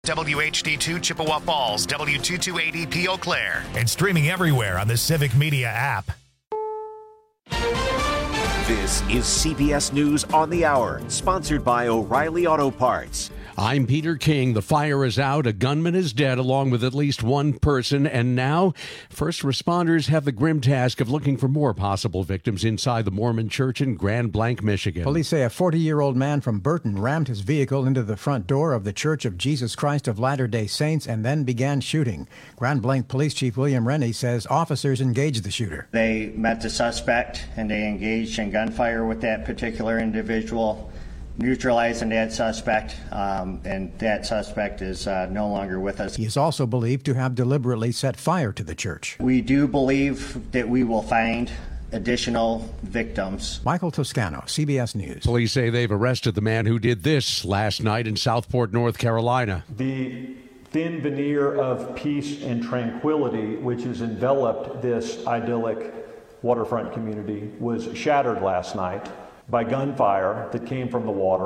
WHD2 Chippewa Falls, W228EP Eau Claire. And streaming everywhere on the Civic Media app. This is CBS News on the Hour, sponsored by O'Reilly Auto Parts. I'm Peter King. The fire is out. A gunman is dead, along with at least one person. And now, first responders have the grim task of looking for more possible victims inside the Mormon church in Grand Blanc, Michigan. Police say a 40-year-old man from Burton rammed his vehicle into the front door of the Church of Jesus Christ of Latter-day Saints and then began shooting. Grand Blanc Police Chief William Rennie says officers engaged the shooter. They met the suspect and they engaged in gunfire with that particular individual, neutralizing that suspect, and that suspect is no longer with us. He is also believed to have deliberately set fire to the church. We do believe that we will find additional victims. Michael Toscano, CBS News. Police say they've arrested the man who did this last night in Southport, North Carolina. The thin veneer of peace and tranquility which has enveloped this idyllic waterfront community was shattered last night by gunfire that came from the water.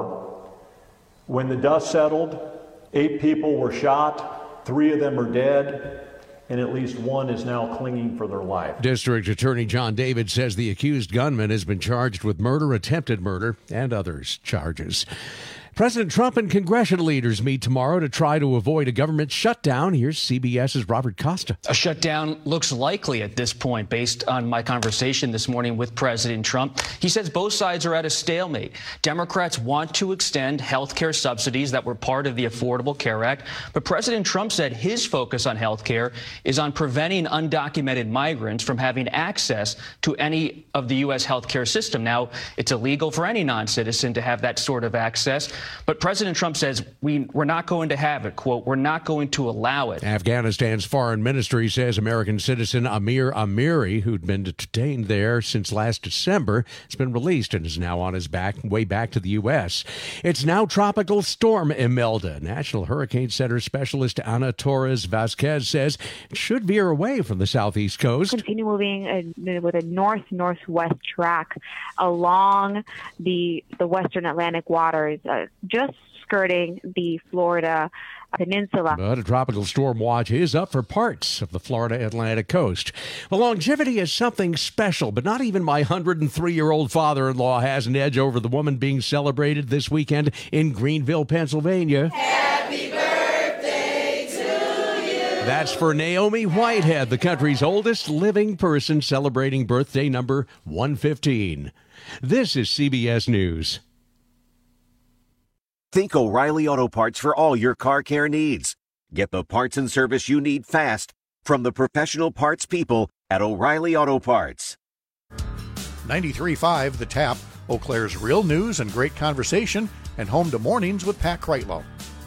When the dust settled, 8 people were shot, 3 of them are dead, and at least 1 is now clinging for their life. District Attorney John David says the accused gunman has been charged with murder, attempted murder, and others charges. President Trump and congressional leaders meet tomorrow to try to avoid a government shutdown. Here's CBS's Robert Costa. A shutdown looks likely at this point based on my conversation this morning with President Trump. He says both sides are at a stalemate. Democrats want to extend health care subsidies that were part of the Affordable Care Act, but President Trump said his focus on health care is on preventing undocumented migrants from having access to any of the U.S. health care system. Now, it's illegal for any non-citizen to have that sort of access. But President Trump says we're not going to have it. Quote, we're not going to allow it. Afghanistan's foreign ministry says American citizen Amir Amiri, who'd been detained there since last December, has been released and is now on his way back to the U.S. It's now Tropical Storm Imelda. National Hurricane Center specialist Ana Torres Vasquez says it should veer away from the southeast coast. Continue moving with a north-northwest track along the western Atlantic waters, just skirting the Florida peninsula. But a tropical storm watch is up for parts of the Florida Atlantic coast. Well, longevity is something special, but not even my 103-year-old father-in-law has an edge over the woman being celebrated this weekend in Greenville, Pennsylvania. Happy birthday to you. That's for Naomi Whitehead, the country's oldest living person, celebrating birthday number 115. This is CBS News. Think O'Reilly Auto Parts for all your car care needs. Get the parts and service you need fast from the professional parts people at O'Reilly Auto Parts. 93.5 The Tap, Eau Claire's real news and great conversation, and home to Mornings with Pat Kreitlow.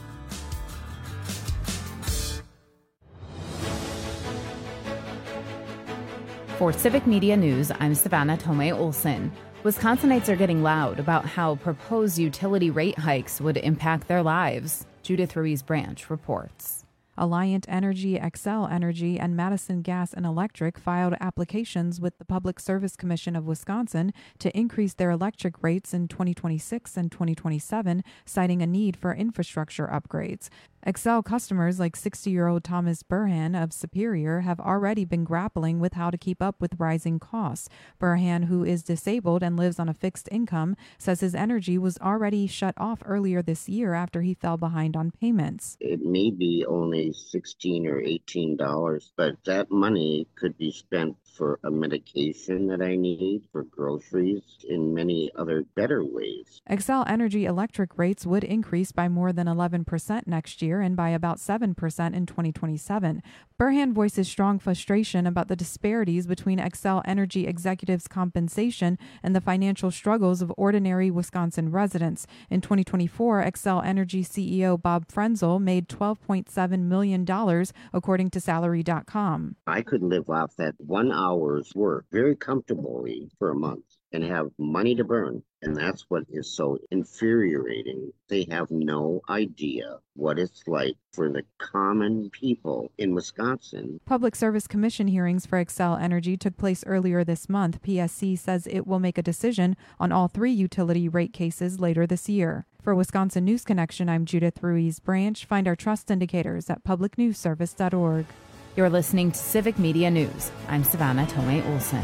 For Civic Media News, I'm Savannah Tomei Olson. Wisconsinites are getting loud about how proposed utility rate hikes would impact their lives. Judith Ruiz Branch reports. Alliant Energy, Xcel Energy, and Madison Gas and Electric filed applications with the Public Service Commission of Wisconsin to increase their electric rates in 2026 and 2027, citing a need for infrastructure upgrades. Xcel customers like 60-year-old Thomas Burhan of Superior have already been grappling with how to keep up with rising costs. Burhan, who is disabled and lives on a fixed income, says his energy was already shut off earlier this year after he fell behind on payments. It may be only $16 or $18, but that money could be spent for a medication that I need, for groceries, in many other better ways. Xcel Energy electric rates would increase by more than 11% next year and by about 7% in 2027. Burhan voices strong frustration about the disparities between Xcel Energy executives' compensation and the financial struggles of ordinary Wisconsin residents. In 2024, Xcel Energy CEO Bob Frenzel made $12.7 million, according to Salary.com. I could live off that 1 hour's work very comfortably for a month and have money to burn. And that's what is so infuriating. They have no idea what it's like for the common people in Wisconsin. Public Service Commission hearings for Xcel Energy took place earlier this month. PSC says it will make a decision on all 3 utility rate cases later this year. For Wisconsin News Connection, I'm Judith Ruiz Branch. Find our trust indicators at publicnewsservice.org. You're listening to Civic Media News. I'm Savannah Tomei Olson.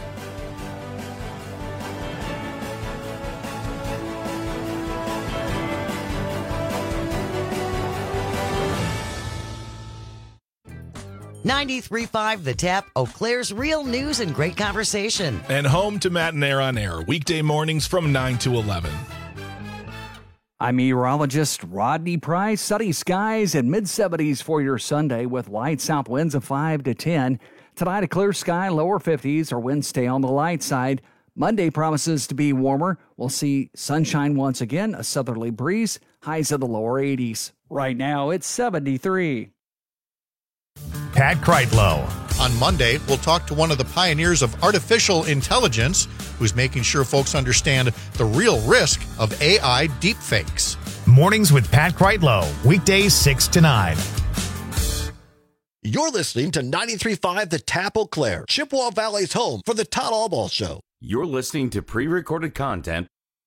.93.5 The Tap, Eau Claire's real news and great conversation. And home to Matt and Air on Air, weekday mornings from 9 to 11. I'm meteorologist Rodney Price. Sunny skies and mid-70s for your Sunday with light south winds of 5 to 10. Tonight, a clear sky, lower 50s, or winds stay on the light side. Monday promises to be warmer. We'll see sunshine once again, a southerly breeze, highs in the lower 80s. Right now, it's 73. Pat Kreitlow. On Monday, we'll talk to one of the pioneers of artificial intelligence who's making sure folks understand the real risk of AI deepfakes. Mornings with Pat Kreitlow, weekdays 6 to 9. You're listening to 93.5 The Tap, Eau Claire, Chippewa Valley's home for the Todd Albaugh Show. You're listening to pre-recorded content.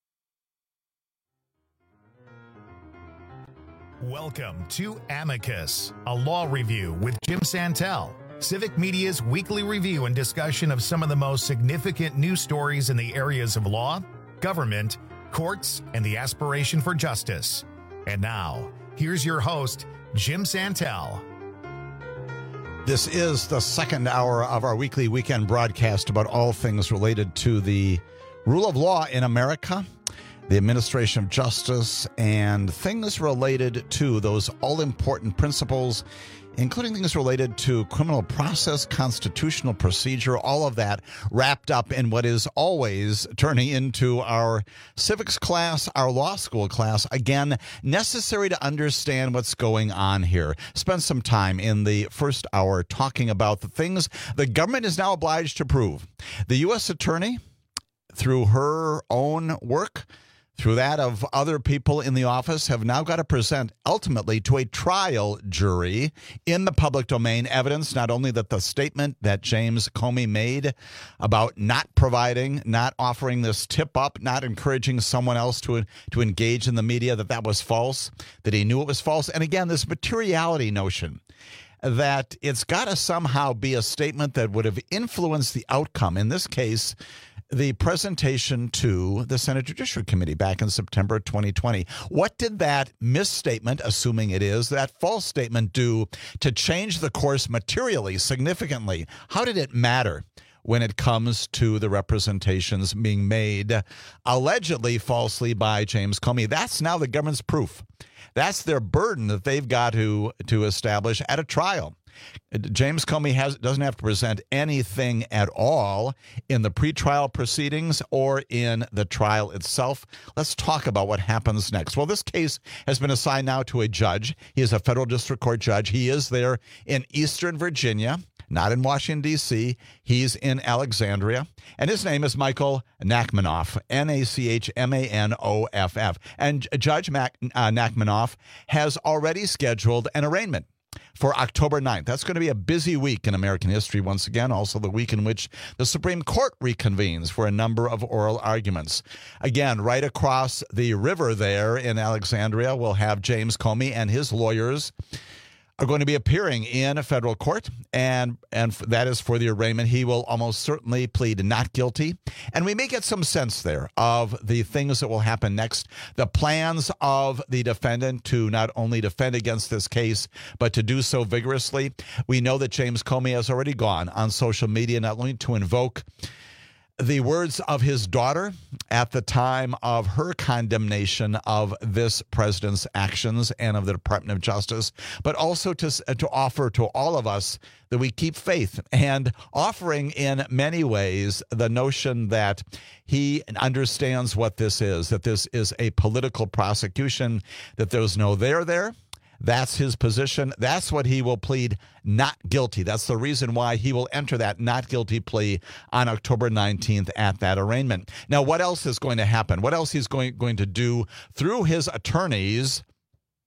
Welcome to Amicus, a law review with Jim Santel, Civic Media's weekly review and discussion of some of the most significant news stories in the areas of law, government, courts, and the aspiration for justice. And now, here's your host, Jim Santel. This is the second hour of our weekly weekend broadcast about all things related to the rule of law in America, the administration of justice, and things related to those all-important principles, including things related to criminal process, constitutional procedure, all of that wrapped up in what is always turning into our civics class, our law school class. Again, necessary to understand what's going on here. Spend some time in the first hour talking about the things the government is now obliged to prove. The U.S. Attorney, through her own work, through that of other people in the office, have now got to present ultimately to a trial jury in the public domain evidence, not only that the statement that James Comey made about not providing, not offering this tip up, not encouraging someone else to engage in the media, that was false, that he knew it was false. And again, this materiality notion that it's got to somehow be a statement that would have influenced the outcome. In this case, the presentation to the Senate Judiciary Committee back in September 2020. What did that misstatement, assuming it is, that false statement do to change the course materially, significantly? How did it matter when it comes to the representations being made allegedly falsely by James Comey? That's now the government's proof. That's their burden that they've got to establish at a trial. James Comey doesn't have to present anything at all in the pretrial proceedings or in the trial itself. Let's talk about what happens next. Well, this case has been assigned now to a judge. He is a federal district court judge. He is there in Eastern Virginia, not in Washington, D.C. He's in Alexandria. And his name is Michael Nachmanoff, Nachmanoff. And Judge Nachmanoff has already scheduled an arraignment for October 9th. That's going to be a busy week in American history once again, also the week in which the Supreme Court reconvenes for a number of oral arguments. Again, right across the river there in Alexandria, we'll have James Comey and his lawyers are going to be appearing in a federal court, and that is for the arraignment. He will almost certainly plead not guilty, and we may get some sense there of the things that will happen next, the plans of the defendant to not only defend against this case, but to do so vigorously. We know that James Comey has already gone on social media not only to invoke the words of his daughter at the time of her condemnation of this president's actions and of the Department of Justice, but also to offer to all of us that we keep faith, and offering in many ways the notion that he understands what this is, that this is a political prosecution, that there's no there. That's his position. That's what he will plead not guilty. That's the reason why he will enter that not guilty plea on October 19th at that arraignment. Now, what else is going to happen? What else he's going to do through his attorneys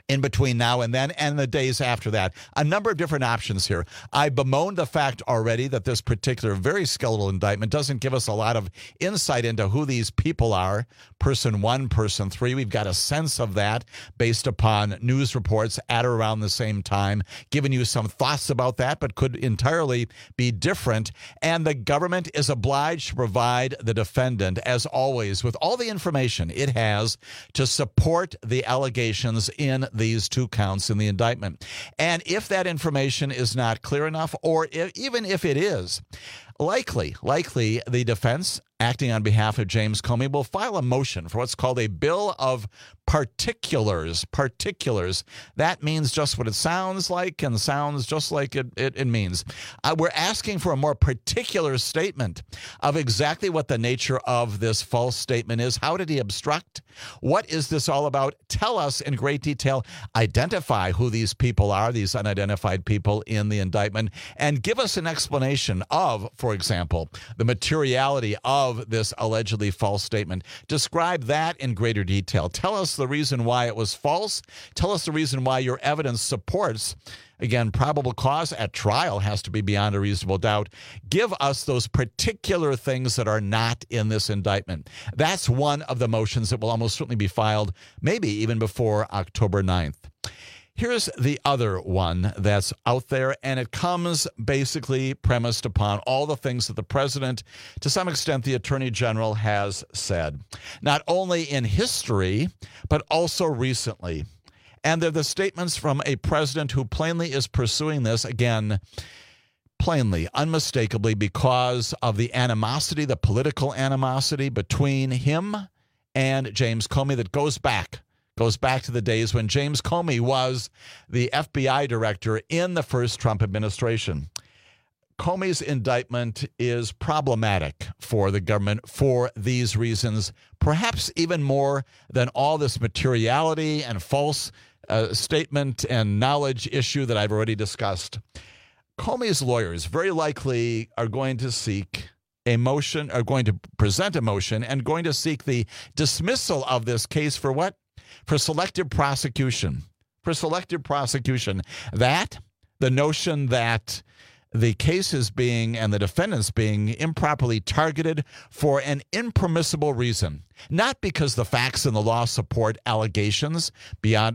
in between now and then and the days after that. A number of different options here. I bemoaned the fact already that this particular very skeletal indictment doesn't give us a lot of insight into who these people are. Person 1, person 3. We've got a sense of that based upon news reports at or around the same time, giving you some thoughts about that, but could entirely be different. And the government is obliged to provide the defendant, as always, with all the information it has to support the allegations in these 2 counts in the indictment. And if that information is not clear enough, or even if it is, likely the defense, acting on behalf of James Comey, will file a motion for what's called a bill of particulars. Particulars. That means just what it sounds like and sounds just like it means. We're asking for a more particular statement of exactly what the nature of this false statement is. How did he obstruct? What is this all about? Tell us in great detail. Identify who these people are, these unidentified people in the indictment, and give us an explanation of, for example, the materiality of this allegedly false statement. Describe that in greater detail. Tell us the reason why it was false. Tell us the reason why your evidence supports, again, probable cause at trial has to be beyond a reasonable doubt. Give us those particular things that are not in this indictment. That's one of the motions that will almost certainly be filed, maybe even before October 9th. Here's the other one that's out there, and it comes basically premised upon all the things that the president, to some extent the attorney general, has said, not only in history, but also recently. And they're the statements from a president who plainly is pursuing this, again, plainly, unmistakably, because of the animosity, the political animosity between him and James Comey that goes back to the days when James Comey was the FBI director in the first Trump administration. Comey's indictment is problematic for the government for these reasons, perhaps even more than all this materiality and false statement and knowledge issue that I've already discussed. Comey's lawyers very likely are going to seek a motion, are going to present a motion and going to seek the dismissal of this case for what? For selective prosecution. For selective prosecution. That, the notion that the case is being, and the defendants being, improperly targeted for an impermissible reason. Not because the facts and the law support allegations beyond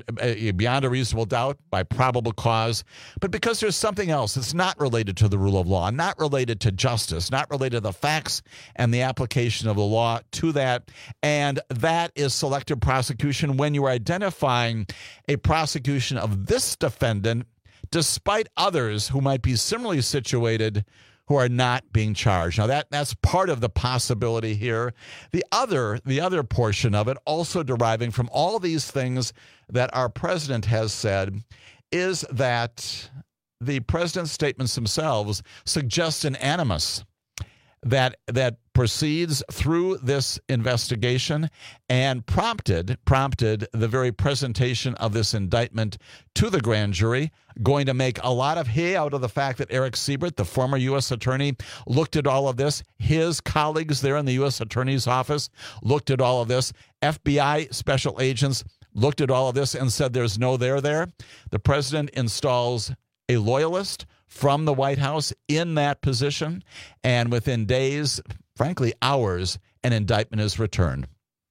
a reasonable doubt by probable cause, but because there's something else that's not related to the rule of law, not related to justice, not related to the facts and the application of the law to that. And that is selective prosecution when you are identifying a prosecution of this defendant despite others who might be similarly situated who are not being charged. Now, that's part of the possibility here. The other portion of it, also deriving from all these things that our president has said, is that the president's statements themselves suggest an animus that proceeds through this investigation and prompted the very presentation of this indictment to the grand jury, going to make a lot of hay out of the fact that Eric Siebert, the former U.S. attorney, looked at all of this. His colleagues there in the U.S. attorney's office looked at all of this. FBI special agents looked at all of this and said there's no there there. The president installs a loyalist from the White House in that position, and within days, frankly hours, an indictment is returned.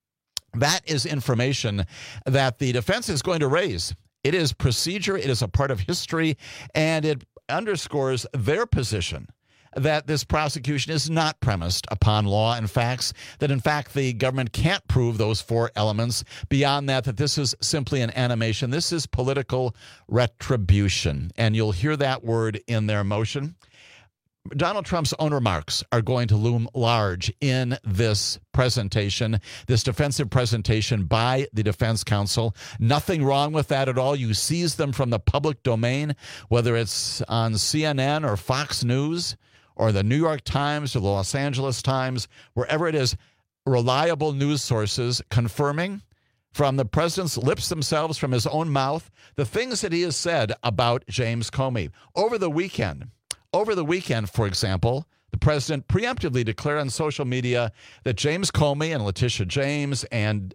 That is information that the defense is going to raise. It is procedure, it is a part of history, and it underscores their position that this prosecution is not premised upon law and facts, that in fact the government can't prove those 4 elements. Beyond that this is simply an animation. This is political retribution, and you'll hear that word in their motion. Donald Trump's own remarks are going to loom large in this presentation, this defensive presentation by the defense counsel. Nothing wrong with that at all. You seize them from the public domain, whether it's on CNN or Fox News or the New York Times or the Los Angeles Times, wherever it is, reliable news sources confirming from the president's lips themselves, from his own mouth, the things that he has said about James Comey. Over the weekend, for example, The president preemptively declared on social media that James Comey and Letitia James and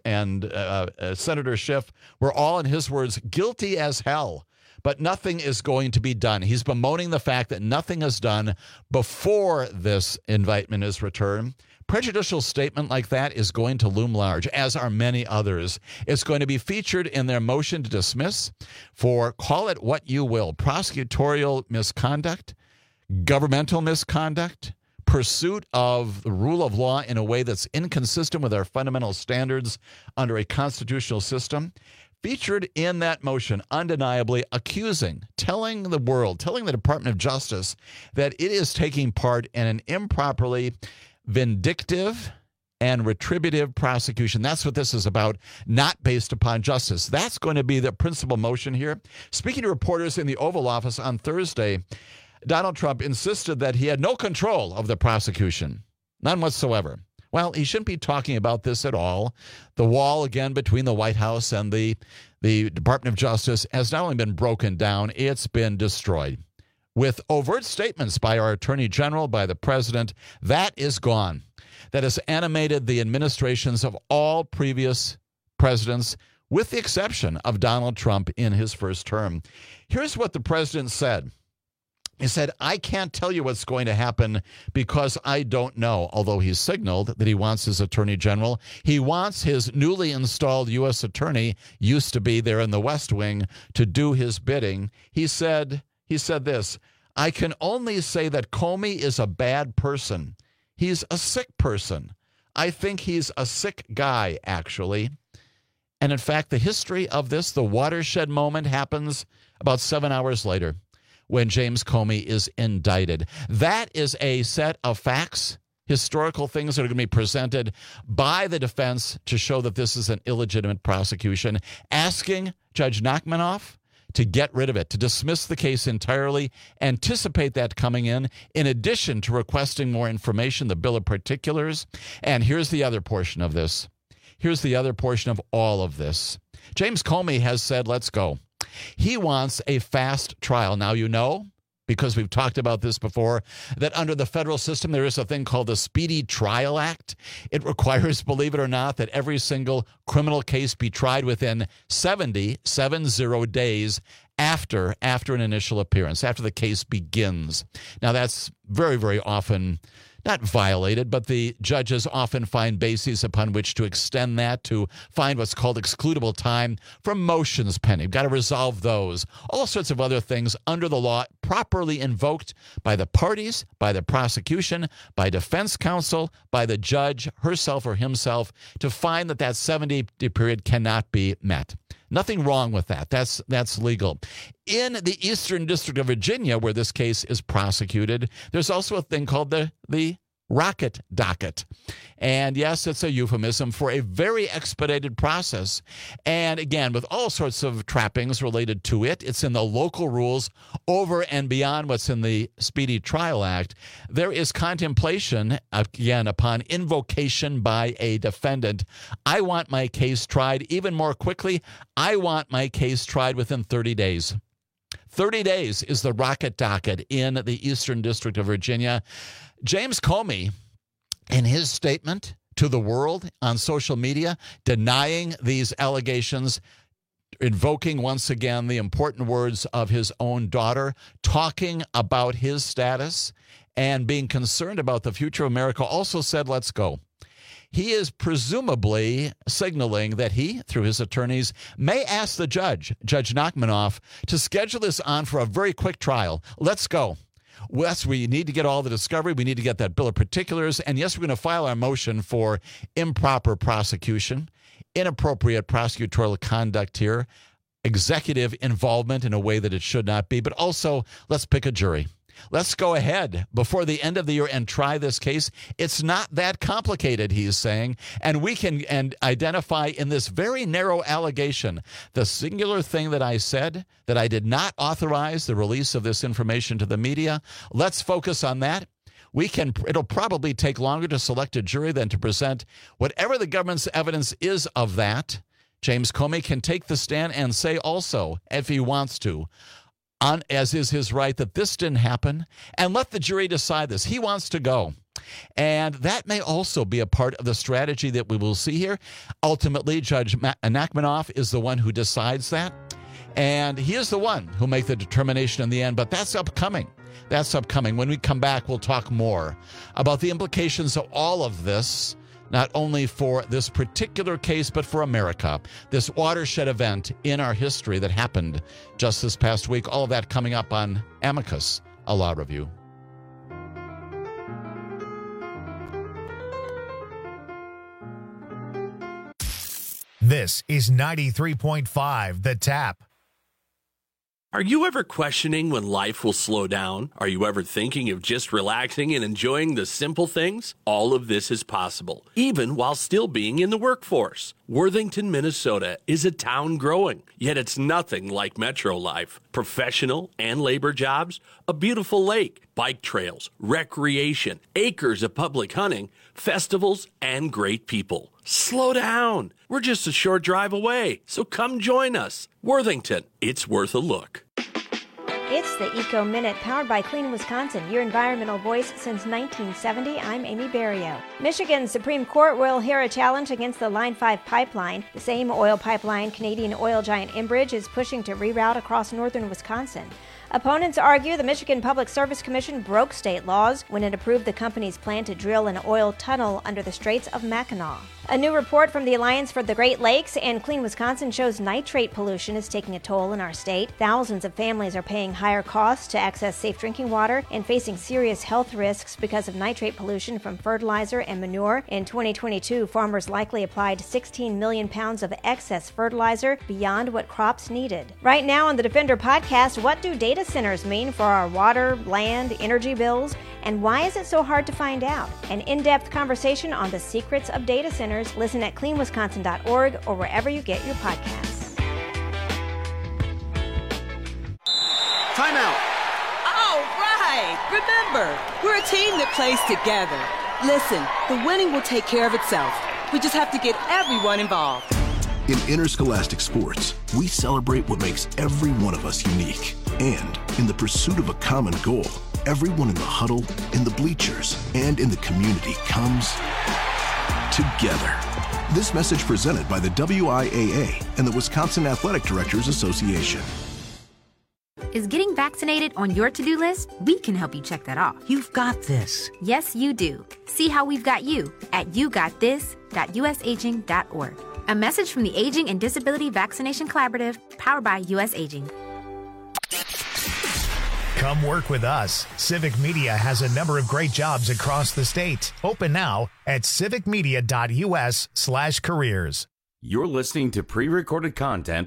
Senator Schiff were all, in his words, guilty as hell. But nothing is going to be done. He's bemoaning the fact that nothing is done before this indictment is returned. Prejudicial statement like that is going to loom large, as are many others. It's going to be featured in their motion to dismiss for, call it what you will, prosecutorial misconduct, governmental misconduct, pursuit of the rule of law in a way that's inconsistent with our fundamental standards under a constitutional system. Featured in that motion, undeniably accusing, telling the world, telling the Department of Justice that it is taking part in an improperly vindictive and retributive prosecution. That's what this is about, not based upon justice. That's going to be the principal motion here. Speaking to reporters in the Oval Office on Thursday, Donald Trump insisted that he had no control of the prosecution, none whatsoever. Well, he shouldn't be talking about this at all. The wall, again, between the White House and the Department of Justice has not only been broken down, it's been destroyed. With overt statements by our Attorney General, by the President, that is gone. That has animated the administrations of all previous presidents, with the exception of Donald Trump in his first term. Here's what the President said. He said, I can't tell you what's going to happen because I don't know, although he signaled that he wants his attorney general. He wants his newly installed U.S. attorney, used to be there in the West Wing, to do his bidding. He said this, I can only say that Comey is a bad person. He's a sick person. I think he's a sick guy, actually. And in fact, the history of this, the watershed moment, happens about 7 hours later, when James Comey is indicted. That is a set of facts, historical things that are going to be presented by the defense to show that this is an illegitimate prosecution, asking Judge Nachmanoff to get rid of it, to dismiss the case entirely, anticipate that coming in addition to requesting more information, the bill of particulars. And here's the other portion of this. Here's the other portion of all of this. James Comey has said, let's go. He wants a fast trial. Now, you know, because we've talked about this before, that under the federal system, there is a thing called the Speedy Trial Act. It requires, believe it or not, that every single criminal case be tried within 70 days after an initial appearance, after the case begins. Now, that's very, very often not violated, but the judges often find bases upon which to extend that, to find what's called excludable time for motions pending. Got to resolve those. All sorts of other things under the law, properly invoked by the parties, by the prosecution, by defense counsel, by the judge herself or himself, to find that 70-day period cannot be met. Nothing wrong with that. That's legal. In the Eastern District of Virginia, where this case is prosecuted, there's also a thing called the rocket docket. And yes, it's a euphemism for a very expedited process. And again, with all sorts of trappings related to it, it's in the local rules over and beyond what's in the Speedy Trial Act. There is contemplation, again, upon invocation by a defendant. I want my case tried even more quickly. I want my case tried within 30 days. 30 days is the rocket docket in the Eastern District of Virginia. James Comey, in his statement to the world on social media, denying these allegations, invoking once again the important words of his own daughter, talking about his status and being concerned about the future of America, also said, let's go. He is presumably signaling that he, through his attorneys, may ask the Judge Nachmanoff, to schedule this on for a very quick trial. Let's go. Yes, we need to get all the discovery. We need to get that bill of particulars. And yes, we're going to file our motion for improper prosecution, inappropriate prosecutorial conduct here, executive involvement in a way that it should not be. But also, let's pick a jury. Let's go ahead before the end of the year and try this case. It's not that complicated, he's saying, and we can identify in this very narrow allegation the singular thing that I said, that I did not authorize the release of this information to the media. Let's focus on that. It'll probably take longer to select a jury than to present whatever the government's evidence is of that. James Comey can take the stand and say also, if he wants to, as is his right, that this didn't happen, and let the jury decide this. He wants to go. And that may also be a part of the strategy that we will see here. Ultimately, Judge Nachmanoff is the one who decides that. And he is the one who'll make the determination in the end. But that's upcoming. That's upcoming. When we come back, we'll talk more about the implications of all of this, not only for this particular case, but for America. This watershed event in our history that happened just this past week. All of that coming up on Amicus, a Law Review. This is 93.5 The Tap. Are you ever questioning when life will slow down? Are you ever thinking of just relaxing and enjoying the simple things? All of this is possible, even while still being in the workforce. Worthington, Minnesota is a town growing, yet it's nothing like metro life. Professional and labor jobs, a beautiful lake, bike trails, recreation, acres of public hunting, festivals, and great people. Slow down. We're just a short drive away, so come join us. Worthington, it's worth a look. It's the Eco Minute, powered by Clean Wisconsin, your environmental voice since 1970. I'm Amy Barrio. Michigan's Supreme Court will hear a challenge against the Line 5 pipeline. The same oil pipeline Canadian oil giant Enbridge is pushing to reroute across northern Wisconsin. Opponents argue the Michigan Public Service Commission broke state laws when it approved the company's plan to drill an oil tunnel under the Straits of Mackinac. A new report from the Alliance for the Great Lakes and Clean Wisconsin shows nitrate pollution is taking a toll in our state. Thousands of families are paying higher costs to access safe drinking water and facing serious health risks because of nitrate pollution from fertilizer and manure. In 2022, farmers likely applied 16 million pounds of excess fertilizer beyond what crops needed. Right now on the Defender podcast, what do data centers mean for our water, land, energy bills, and why is it so hard to find out? An in-depth conversation on the secrets of data centers. Listen at cleanwisconsin.org or wherever you get your podcasts. Timeout. All right. Remember, we're a team that plays together. Listen, the winning will take care of itself. We just have to get everyone involved. In interscholastic sports, we celebrate what makes every one of us unique. And in the pursuit of a common goal, everyone in the huddle, in the bleachers, and in the community comes together. This message presented by the WIAA and the Wisconsin Athletic Directors Association. Is getting vaccinated on your to-do list? We can help you check that off. You've got this. Yes, you do. See how we've got you at yougotthis.usaging.org. A message from the Aging and Disability Vaccination Collaborative, powered by US Aging. Come work with us. Civic Media has a number of great jobs across the state. Open now at civicmedia.us/careers. You're listening to pre-recorded content.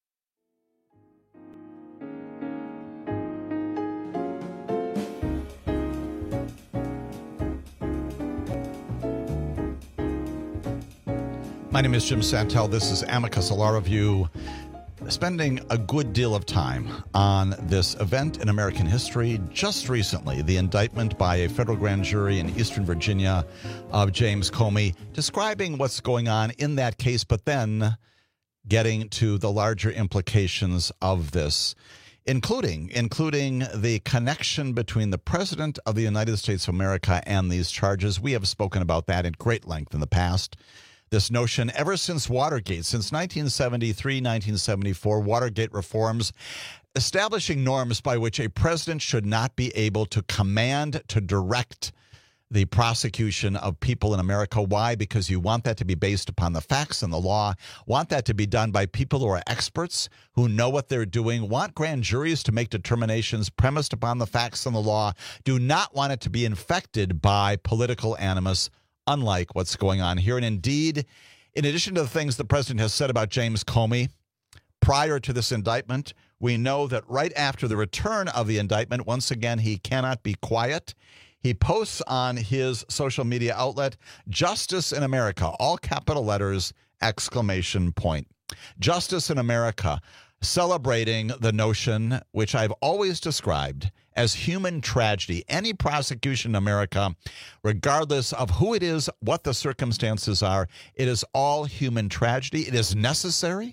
My name is Jim Santel. This is Amicus, a Law Review, spending a good deal of time on this event in American history. Just recently, the indictment by a federal grand jury in Eastern Virginia of James Comey, describing what's going on in that case, but then getting to the larger implications of this, including the connection between the President of the United States of America and these charges. We have spoken about that at great length in the past. This notion, ever since Watergate, since 1973, 1974, Watergate reforms, establishing norms by which a president should not be able to command, to direct the prosecution of people in America. Why? Because you want that to be based upon the facts and the law, want that to be done by people who are experts, who know what they're doing, want grand juries to make determinations premised upon the facts and the law, do not want it to be infected by political animus, unlike what's going on here. And indeed, in addition to the things the president has said about James Comey prior to this indictment, we know that right after the return of the indictment, once again, he cannot be quiet. He posts on his social media outlet, "Justice in America," all capital letters, exclamation point. Justice in America, celebrating the notion, which I've always described as human tragedy. Any prosecution in America, regardless of who it is, what the circumstances are, it is all human tragedy. It is necessary,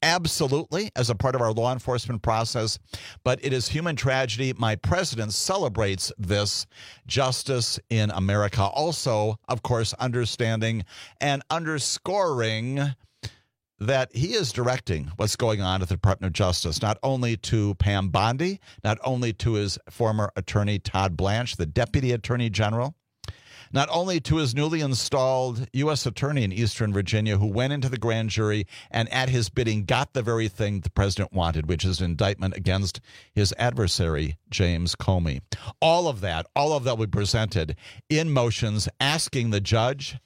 Absolutely, as a part of our law enforcement process, but it is human tragedy. My president celebrates this justice in America. Also, of course, understanding and underscoring that he is directing what's going on at the Department of Justice, not only to Pam Bondi, not only to his former attorney, Todd Blanche, the Deputy Attorney General, not only to his newly installed U.S. attorney in Eastern Virginia, who went into the grand jury and at his bidding got the very thing the president wanted, which is an indictment against his adversary, James Comey. All of that will be presented in motions asking the judge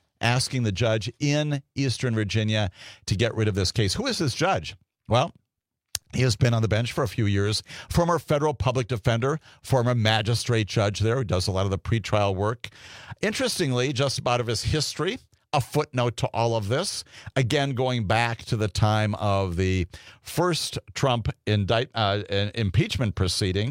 in Eastern Virginia to get rid of this case. Who is this judge? Well, he has been on the bench for a few years, former federal public defender, former magistrate judge there who does a lot of the pretrial work. Interestingly, just about of his history, a footnote to all of this, again, going back to the time of the first Trump impeachment proceeding.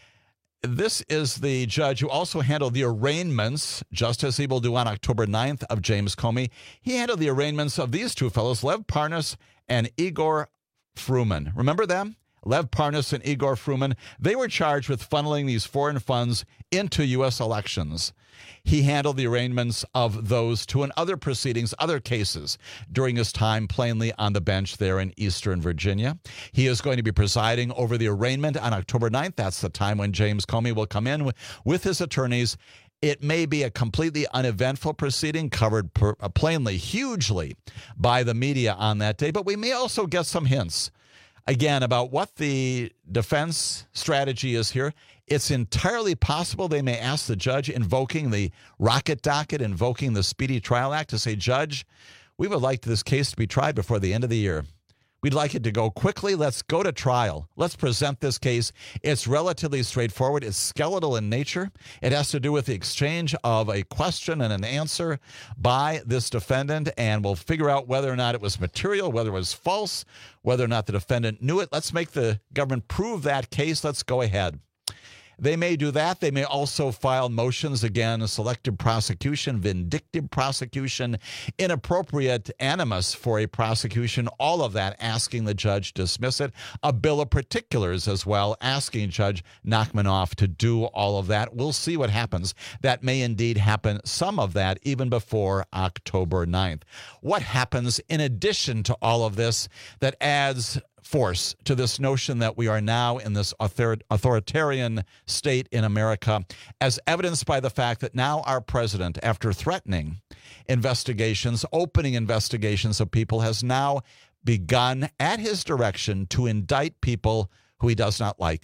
This is the judge who also handled the arraignments, just as he will do on October 9th, of James Comey. He handled the arraignments of these two fellows, Lev Parnas and Igor Fruman. Remember them? Lev Parnas and Igor Fruman. They were charged with funneling these foreign funds into U.S. elections. He handled the arraignments of those two and other proceedings, other cases, during his time plainly on the bench there in Eastern Virginia. He is going to be presiding over the arraignment on October 9th. That's the time when James Comey will come in with his attorneys. It may be a completely uneventful proceeding, covered plainly, hugely by the media on that day, but we may also get some hints, again, about what the defense strategy is here. It's entirely possible they may ask the judge, invoking the rocket docket, invoking the Speedy Trial Act, to say, Judge, we would like this case to be tried before the end of the year. We'd like it to go quickly. Let's go to trial. Let's present this case. It's relatively straightforward. It's skeletal in nature. It has to do with the exchange of a question and an answer by this defendant, and we'll figure out whether or not it was material, whether it was false, whether or not the defendant knew it. Let's make the government prove that case. Let's go ahead. They may do that. They may also file motions, again, selective prosecution, vindictive prosecution, inappropriate animus for a prosecution, all of that asking the judge to dismiss it. A bill of particulars as well, asking Judge Nachmanoff to do all of that. We'll see what happens. That may indeed happen, some of that, even before October 9th. What happens in addition to all of this that adds force to this notion that we are now in this authoritarian state in America, as evidenced by the fact that now our president, after threatening investigations, opening investigations of people, has now begun at his direction to indict people who he does not like.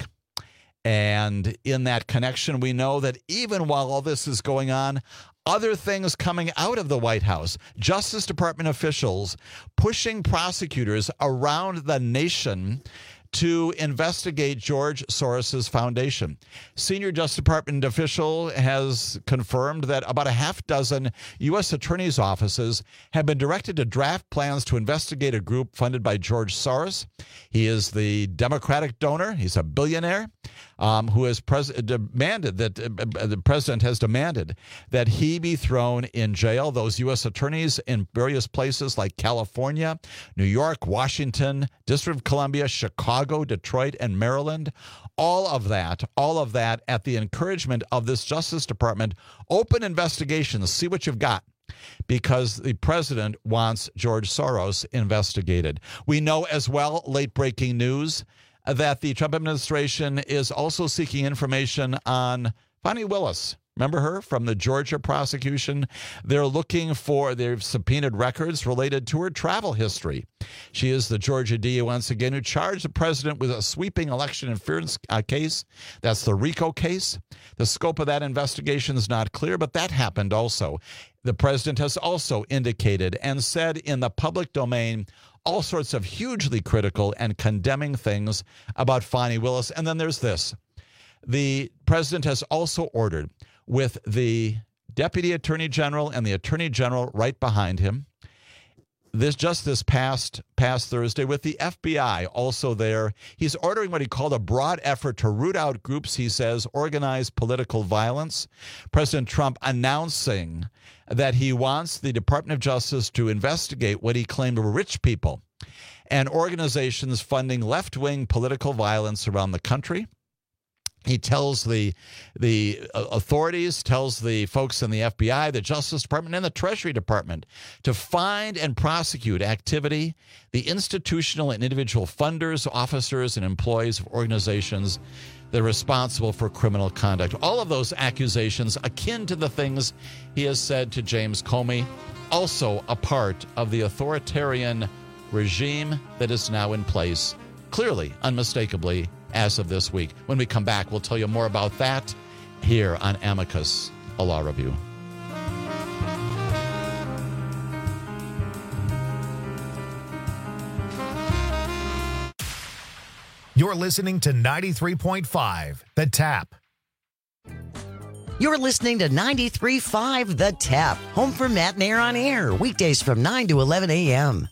And in that connection, we know that even while all this is going on, other things coming out of the White House, Justice Department officials pushing prosecutors around the nation to investigate George Soros's foundation. Senior Justice Department official has confirmed that about a half dozen U.S. attorneys' offices have been directed to draft plans to investigate a group funded by George Soros. He is the Democratic donor. He's a billionaire who has demanded that the president has demanded that he be thrown in jail. Those U.S. attorneys in various places like California, New York, Washington, District of Columbia, Chicago, Detroit, and Maryland, all of that at the encouragement of this Justice Department. Open investigations, see what you've got, because the president wants George Soros investigated. We know as well, late-breaking news, that the Trump administration is also seeking information on Fani Willis. Remember her from the Georgia prosecution? They've subpoenaed records related to her travel history. She is the Georgia DA, once again, who charged the president with a sweeping election interference case. That's the RICO case. The scope of that investigation is not clear, but that happened also. The president has also indicated and said in the public domain all sorts of hugely critical and condemning things about Fani Willis. And then there's this. The president has also ordered, with the Deputy Attorney General and the Attorney General right behind him, this past Thursday, with the FBI also there, he's ordering what he called a broad effort to root out groups, he says, organized political violence. President Trump announcing that he wants the Department of Justice to investigate what he claimed were rich people and organizations funding left-wing political violence around the country. He tells the authorities, tells the folks in the FBI, the Justice Department, and the Treasury Department to find and prosecute activity, the institutional and individual funders, officers, and employees of organizations that are responsible for criminal conduct. All of those accusations akin to the things he has said to James Comey, also a part of the authoritarian regime that is now in place, clearly, unmistakably, as of this week. When we come back, we'll tell you more about that here on Amicus, a law review. You're listening to 93.5 The Tap. You're listening to 93.5 The Tap, home for Matt and Air on Air, weekdays from 9 to 11 a.m.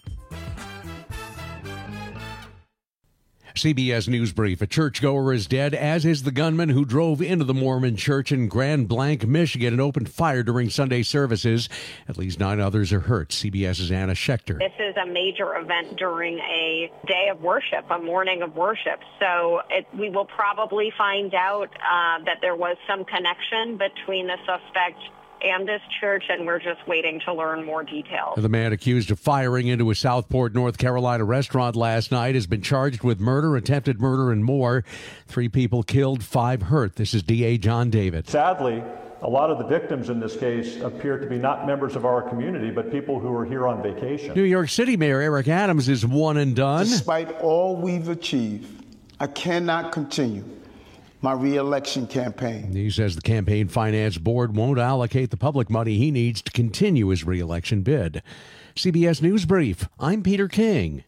CBS News Brief. A churchgoer is dead, as is the gunman who drove into the Mormon church in Grand Blanc, Michigan, and opened fire during Sunday services. At least 9 others are hurt. CBS's Anna Schechter. This is a major event during a day of worship, a morning of worship. So we will probably find out that there was some connection between the suspect and this church, and we're just waiting to learn more details. The man accused of firing into a Southport, North Carolina restaurant last night has been charged with murder, attempted murder, and more. 3 people killed, 5 hurt. This is DA John David. Sadly, a lot of the victims in this case appear to be not members of our community, but people who are here on vacation. New York City Mayor Eric Adams is one and done. Despite all we've achieved, I cannot continue my re-election campaign. He says the campaign finance board won't allocate the public money he needs to continue his re-election bid. CBS News Brief, I'm Peter King.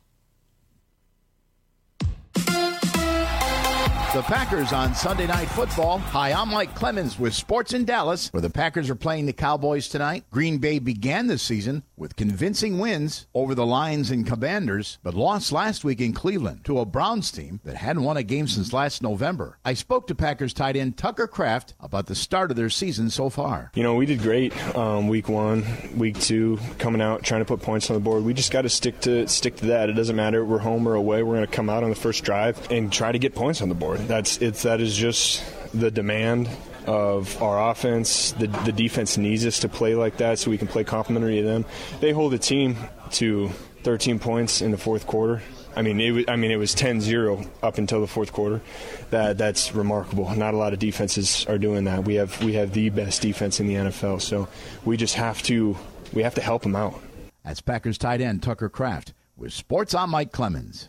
The Packers on Sunday Night Football. Hi, I'm Mike Clemens with Sports in Dallas, where the Packers are playing the Cowboys tonight. Green Bay began the season with convincing wins over the Lions and Commanders, but lost last week in Cleveland to a Browns team that hadn't won a game since last November. I spoke to Packers tight end Tucker Kraft about the start of their season so far. You know, we did great week 1, week 2, coming out, trying to put points on the board. We just got to stick to that. It doesn't matter. We're home or away. We're going to come out on the first drive and try to get points on the board. That is just the demand of our offense. The defense needs us to play like that so we can play complementary to them. They hold the team to 13 points in the fourth quarter. It was 10-0 up until the fourth quarter. That's remarkable. Not a lot of defenses are doing that. We have the best defense in the NFL, so we have to help them out. That's Packers tight end Tucker Kraft with Sports. I'm Mike Clemens.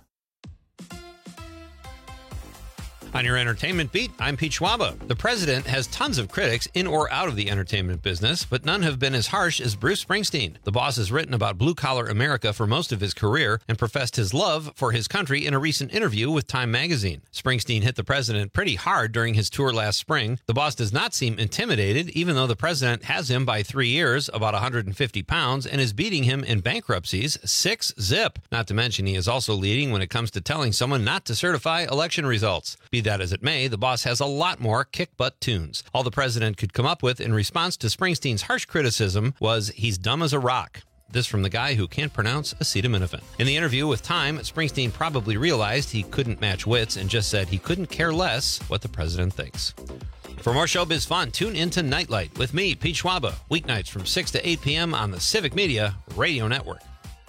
On your entertainment beat, I'm Pete Schwaba. The president has tons of critics in or out of the entertainment business, but none have been as harsh as Bruce Springsteen. The boss has written about blue-collar America for most of his career and professed his love for his country in a recent interview with Time magazine. Springsteen hit the president pretty hard during his tour last spring. The boss does not seem intimidated, even though the president has him by 3 years, about 150 pounds, and is beating him in bankruptcies 6-0. Not to mention he is also leading when it comes to telling someone not to certify election results. Be that as it may, the boss has a lot more kick-butt tunes. All the president could come up with in response to Springsteen's harsh criticism was, he's dumb as a rock. This from the guy who can't pronounce acetaminophen. In the interview with Time, Springsteen probably realized he couldn't match wits and just said he couldn't care less what the president thinks. For more showbiz fun, tune into Nightlight with me, Pete Schwaba, weeknights from 6 to 8 p.m. on the Civic Media Radio Network.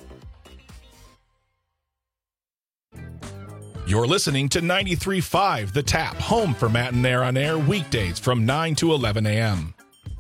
You're listening to 93.5 The Tap, home for Matt and Air on Air, weekdays from 9 to 11 a.m.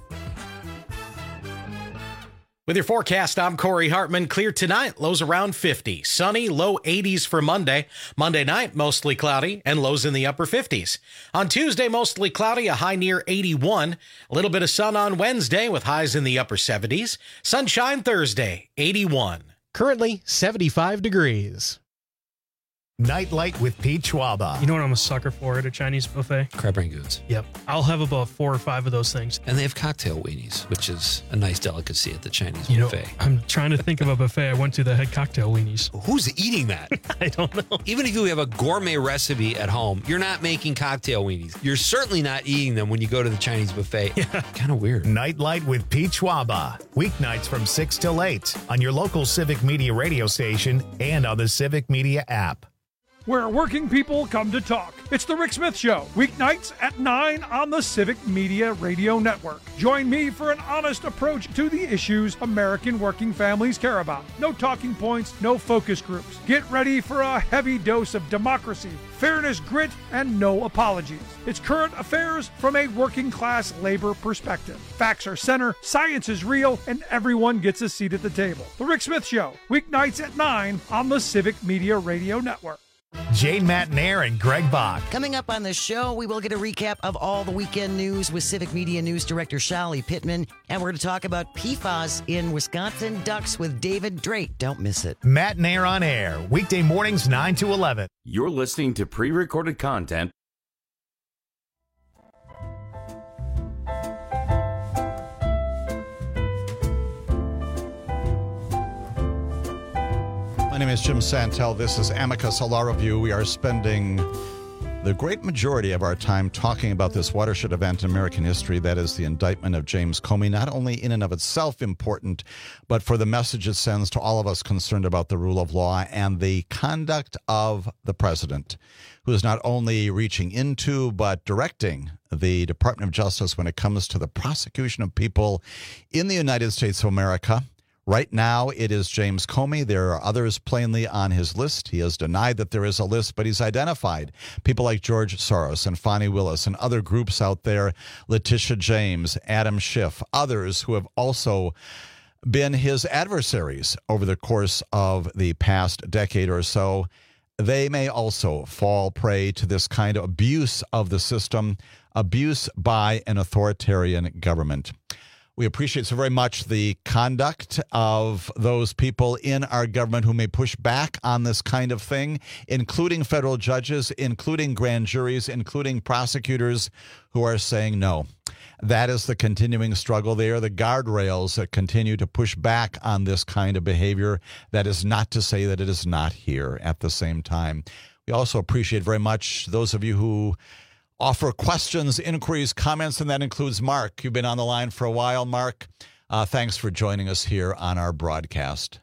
With your forecast, I'm Corey Hartman. Clear tonight, lows around 50. Sunny, low 80s for Monday. Monday night, mostly cloudy and lows in the upper 50s. On Tuesday, mostly cloudy, a high near 81. A little bit of sun on Wednesday with highs in the upper 70s. Sunshine Thursday, 81. Currently 75 degrees. Nightlight with Pete Schwaba. You know what I'm a sucker for at a Chinese buffet? Crab rangoons. Yep. I'll have about 4 or 5 of those things. And they have cocktail weenies, which is a nice delicacy at the Chinese buffet. I'm trying to think of a buffet I went to that had cocktail weenies. Who's eating that? I don't know. Even if you have a gourmet recipe at home, you're not making cocktail weenies. You're certainly not eating them when you go to the Chinese buffet. Yeah. Kind of weird. Nightlight with Pete Schwaba. Weeknights from 6 till 8 on your local Civic Media radio station and on the Civic Media app. Where working people come to talk. It's the Rick Smith Show, weeknights at 9 on the Civic Media Radio Network. Join me for an honest approach to the issues American working families care about. No talking points, no focus groups. Get ready for a heavy dose of democracy, fairness, grit, and no apologies. It's current affairs from a working class labor perspective. Facts are center, science is real, and everyone gets a seat at the table. The Rick Smith Show, weeknights at 9 on the Civic Media Radio Network. Jane Matnair and Greg Bach. Coming up on the show, we will get a recap of all the weekend news with Civic Media News Director Shali Pittman, and we're going to talk about PFAS in Wisconsin ducks with David Drake. Don't miss it. Matnair on air, weekday mornings 9 to 11. You're listening to pre-recorded content. My name is Jim Santel. This is Amicus, a law review. We are spending the great majority of our time talking about this watershed event in American history, that is the indictment of James Comey, not only in and of itself important, but for the message it sends to all of us concerned about the rule of law and the conduct of the president, who is not only reaching into but directing the Department of Justice when it comes to the prosecution of people in the United States of America. Right now, it is James Comey. There are others plainly on his list. He has denied that there is a list, but he's identified people like George Soros and Fani Willis and other groups out there, Letitia James, Adam Schiff, others who have also been his adversaries over the course of the past decade or so. They may also fall prey to this kind of abuse of the system, abuse by an authoritarian government. We appreciate so very much the conduct of those people in our government who may push back on this kind of thing, including federal judges, including grand juries, including prosecutors who are saying no. That is the continuing struggle. They are the guardrails that continue to push back on this kind of behavior. That is not to say that it is not here at the same time. We also appreciate very much those of you who offer questions, inquiries, comments, and that includes Mark. You've been on the line for a while, Mark. Thanks for joining us here on our broadcast.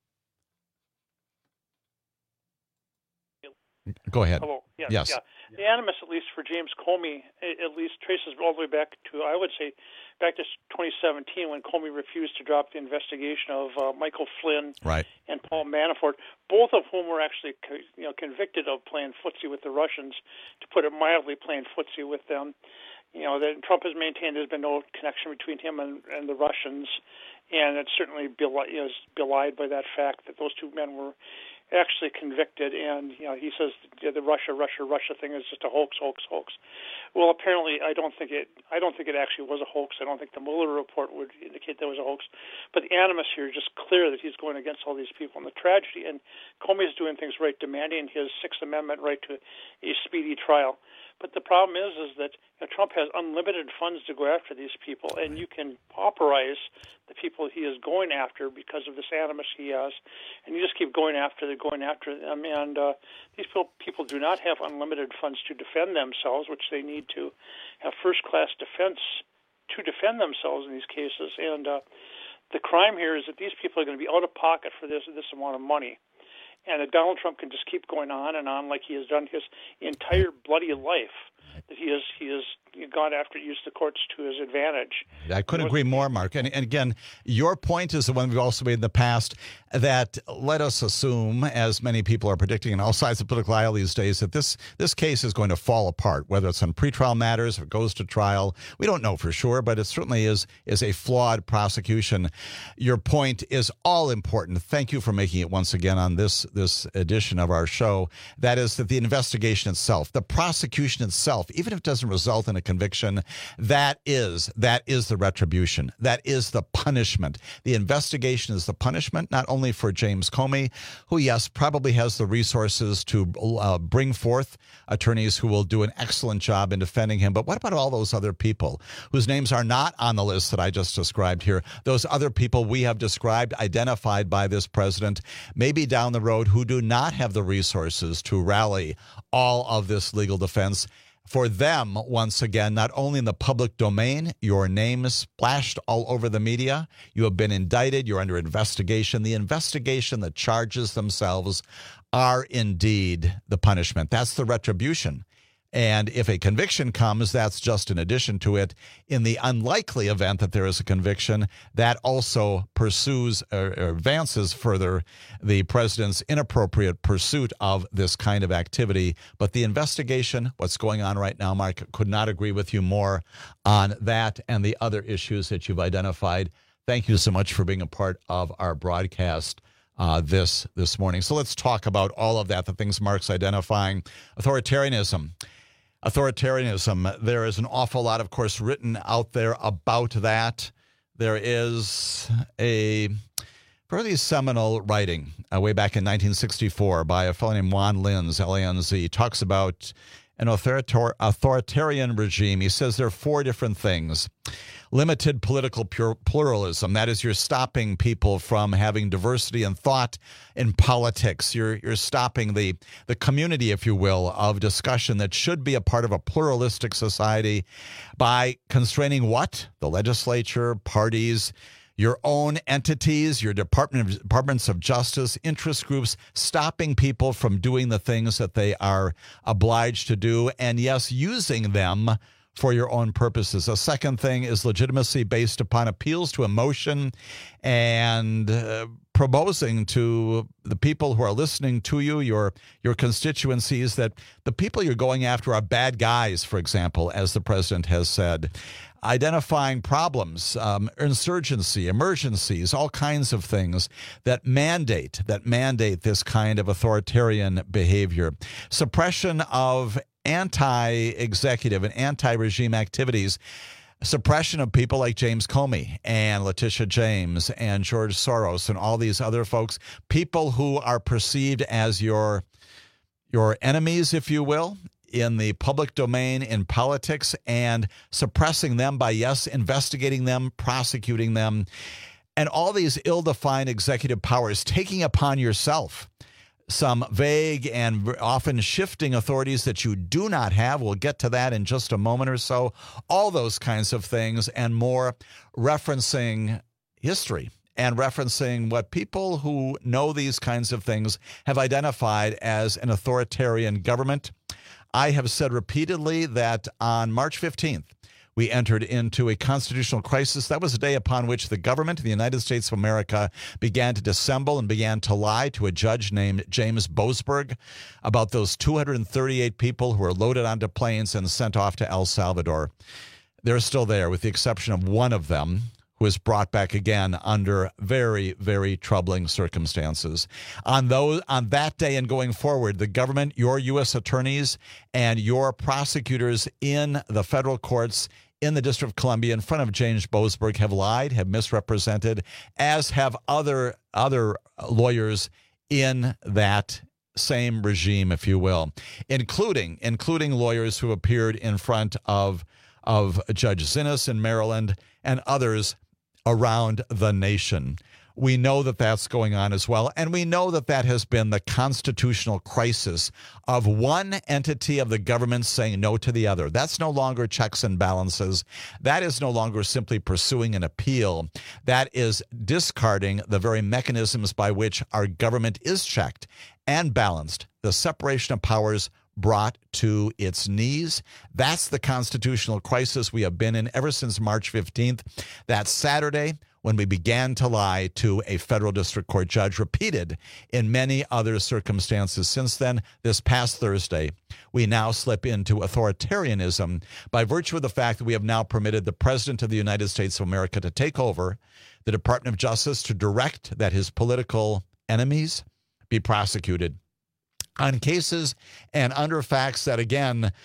Go ahead. Hello. Yes. Yeah. The animus, at least for James Comey, at least traces all the way back to, I would say, back to 2017 when Comey refused to drop the investigation of Michael Flynn and Paul Manafort, both of whom were actually convicted of playing footsie with the Russians, to put it mildly, playing footsie with them. That Trump has maintained there's been no connection between him and the Russians, and it's certainly belied by that fact that those two men were actually convicted. And he says the Russia thing is just a hoax. Well, apparently, I don't think it actually was a hoax. I don't think the Mueller report would indicate there was a hoax. But the animus here is just clear that he's going against all these people. And the tragedy, and Comey is doing things right, demanding his Sixth Amendment right to a speedy trial. But the problem is that Trump has unlimited funds to go after these people, and you can pauperize the people he is going after because of this animus he has, and you just keep going after them. And these people do not have unlimited funds to defend themselves, which they need to have first-class defense to defend themselves in these cases. And the crime here is that these people are going to be out of pocket for this amount of money. And that Donald Trump can just keep going on and on like he has done his entire bloody life, that he has gone after, used the courts to his advantage. I couldn't agree more, Mark. And again, your point is the one we've also made in the past, that let us assume, as many people are predicting in all sides of political aisle these days, that this case is going to fall apart, whether it's on pretrial matters, if it goes to trial. We don't know for sure, but it certainly is a flawed prosecution. Your point is all important. Thank you for making it once again on this edition of our show. That is that the investigation itself, the prosecution itself, even if it doesn't result in a conviction. That is the retribution. That is the punishment. The investigation is the punishment, not only for James Comey, who, yes, probably has the resources to bring forth attorneys who will do an excellent job in defending him. But what about all those other people whose names are not on the list that I just described here? Those other people we have described, identified by this president, maybe down the road, who do not have the resources to rally all of this legal defense. For them, once again, not only in the public domain, your name is splashed all over the media. You have been indicted. You're under investigation. The investigation, the charges themselves are indeed the punishment. That's the retribution. And if a conviction comes, that's just in addition to it. In the unlikely event that there is a conviction, that also pursues or advances further the president's inappropriate pursuit of this kind of activity. But the investigation, what's going on right now, Mark, could not agree with you more on that and the other issues that you've identified. Thank you so much for being a part of our broadcast this morning. So let's talk about all of that, the things Mark's identifying. Authoritarianism. There is an awful lot, of course, written out there about that. There is a fairly seminal writing way back in 1964 by a fellow named Juan Linz, L-A-N-Z, talks about an authoritarian regime. He says there are four different things. Limited political pluralism. That is, you're stopping people from having diversity in thought in politics. You're stopping the community, if you will, of discussion that should be a part of a pluralistic society by constraining what? The legislature, parties, your own entities, your departments of justice, interest groups, stopping people from doing the things that they are obliged to do, and yes, using them for your own purposes. A second thing is legitimacy based upon appeals to emotion and proposing to the people who are listening to you, your constituencies, that the people you're going after are bad guys, for example, as the president has said. Identifying problems, insurgency, emergencies, all kinds of things that mandate this kind of authoritarian behavior. Suppression of anti-executive and anti-regime activities, suppression of people like James Comey and Letitia James and George Soros and all these other folks, people who are perceived as your enemies, if you will, in the public domain, in politics, and suppressing them by, yes, investigating them, prosecuting them, and all these ill-defined executive powers, taking upon yourself some vague and often shifting authorities that you do not have. We'll get to that in just a moment or so. All those kinds of things and more, referencing history and referencing what people who know these kinds of things have identified as an authoritarian government. I have said repeatedly that on March 15th, we entered into a constitutional crisis. That was the day upon which the government of the United States of America began to dissemble and began to lie to a judge named James Boasberg about those 238 people who were loaded onto planes and sent off to El Salvador. They're still there, with the exception of one of them, who was brought back again under very, very troubling circumstances. On that day and going forward, the government, your U.S. attorneys, and your prosecutors in the federal courts in the District of Columbia in front of James Boasberg have lied, have misrepresented, as have other lawyers in that same regime, if you will, including lawyers who appeared in front of Judge Zinnes in Maryland and others around the nation. We know that that's going on as well, and we know that that has been the constitutional crisis of one entity of the government saying no to the other. That's no longer checks and balances. That is no longer simply pursuing an appeal. That is discarding the very mechanisms by which our government is checked and balanced. The separation of powers brought to its knees. That's the constitutional crisis we have been in ever since March 15th. That Saturday, when we began to lie to a federal district court judge, repeated in many other circumstances since then. This past Thursday, we now slip into authoritarianism by virtue of the fact that we have now permitted the President of the United States of America to take over the Department of Justice, to direct that his political enemies be prosecuted on cases and under facts that, again,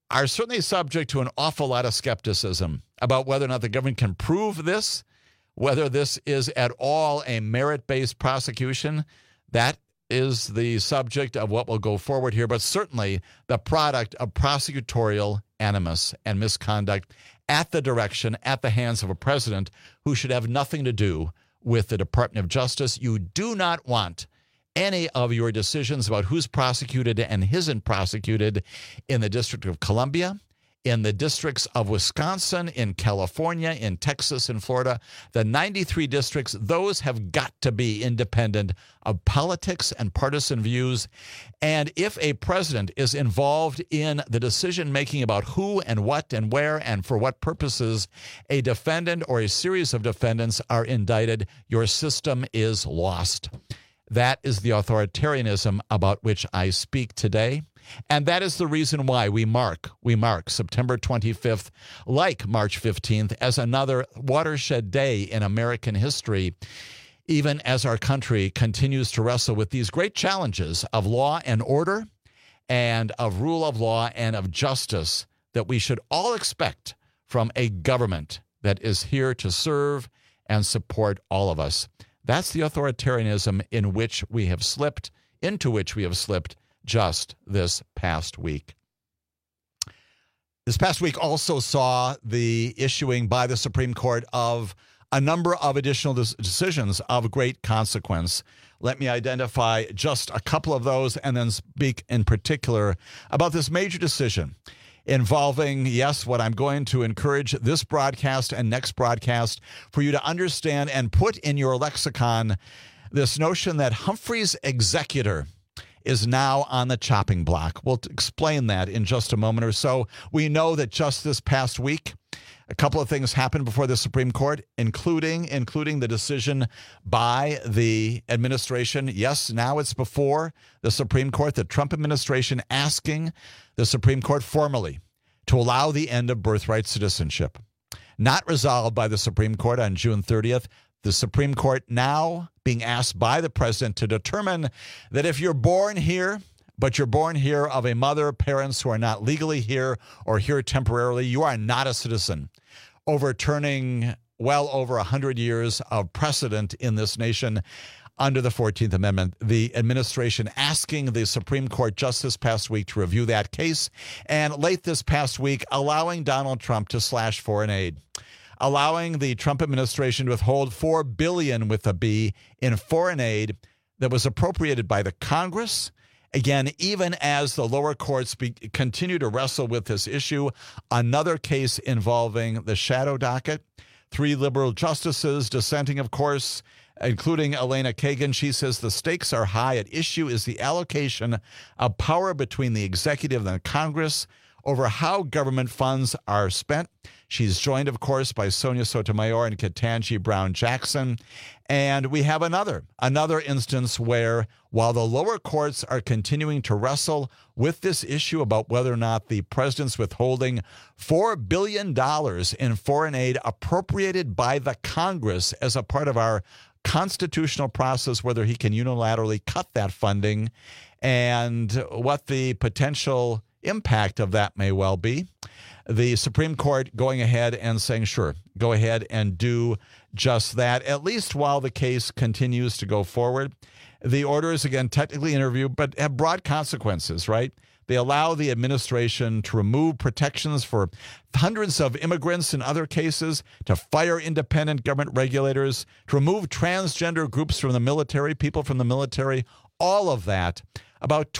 are certainly subject to an awful lot of skepticism about whether or not the government can prove this, whether this is at all a merit-based prosecution. That is the subject of what will go forward here, but certainly the product of prosecutorial animus and misconduct at the direction, at the hands of a president who should have nothing to do with the Department of Justice. You do not want any of your decisions about who's prosecuted and isn't prosecuted in the District of Columbia, in the districts of Wisconsin, in California, in Texas, in Florida, the 93 districts, those have got to be independent of politics and partisan views. And if a president is involved in the decision-making about who and what and where and for what purposes a defendant or a series of defendants are indicted, your system is lost. That is the authoritarianism about which I speak today. And that is the reason why we mark September 25th, like March 15th, as another watershed day in American history, even as our country continues to wrestle with these great challenges of law and order and of rule of law and of justice that we should all expect from a government that is here to serve and support all of us. That's the authoritarianism into which we have slipped just this past week. This past week also saw the issuing by the Supreme Court of a number of additional decisions of great consequence. Let me identify just a couple of those and then speak in particular about this major decision involving, yes, what I'm going to encourage this broadcast and next broadcast for you to understand and put in your lexicon, this notion that Humphrey's executor is now on the chopping block. We'll explain that in just a moment or so. We know that just this past week, a couple of things happened before the Supreme Court, including the decision by the administration. Yes, now it's before the Supreme Court, the Trump administration asking the Supreme Court formally to allow the end of birthright citizenship. Not resolved by the Supreme Court on June 30th. The Supreme Court now being asked by the president to determine that if you're born here, but you're born here of a mother, parents who are not legally here or here temporarily, you are not a citizen, overturning well over 100 years of precedent in this nation under the 14th Amendment. The administration asking the Supreme Court just this past week to review that case, and late this past week allowing Donald Trump to slash foreign aid, allowing the Trump administration to withhold $4 billion with a B in foreign aid that was appropriated by the Congress. Again, even as the lower courts continue to wrestle with this issue, another case involving the shadow docket. 3 liberal justices dissenting, of course, including Elena Kagan. She says the stakes are high. At issue is the allocation of power between the executive and the Congress over how government funds are spent. She's joined, of course, by Sonia Sotomayor and Ketanji Brown Jackson. And we have another instance where, while the lower courts are continuing to wrestle with this issue about whether or not the president's withholding $4 billion in foreign aid appropriated by the Congress as a part of our constitutional process, whether he can unilaterally cut that funding and what the potential impact of that may well be. The Supreme Court going ahead and saying, sure, go ahead and do just that, at least while the case continues to go forward. The orders, again, technically interviewed, but have broad consequences, right? They allow the administration to remove protections for hundreds of immigrants in other cases, to fire independent government regulators, to remove transgender groups from the military, people from the military, all of that. About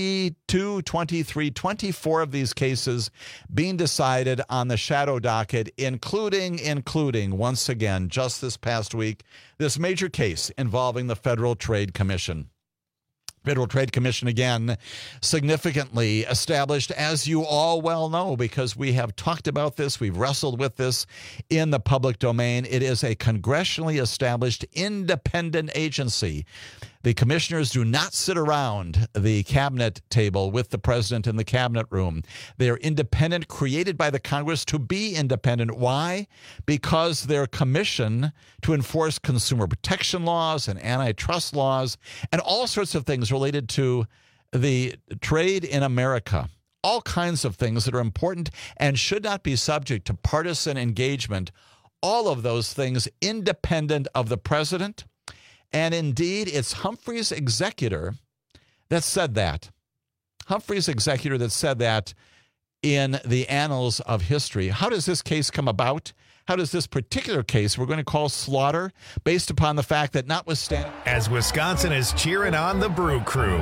22, 23, 24 of these cases being decided on the shadow docket, including once again, just this past week, this major case involving the Federal Trade Commission. Federal Trade Commission, again, significantly established, as you all well know, because we have talked about this, we've wrestled with this in the public domain. It is a congressionally established independent agency. The commissioners do not sit around the cabinet table with the president in the cabinet room. They are independent, created by the Congress to be independent. Why? Because they're commissioned to enforce consumer protection laws and antitrust laws and all sorts of things related to the trade in America. all kinds of things that are important and should not be subject to partisan engagement. All of those things independent of the president. And indeed, it's Humphrey's executor that said that. Humphrey's executor that said that in the annals of history. How does this case come about? How does this particular case we're going to call slaughter based upon the fact that notwithstanding... As Wisconsin is cheering on the Brew Crew.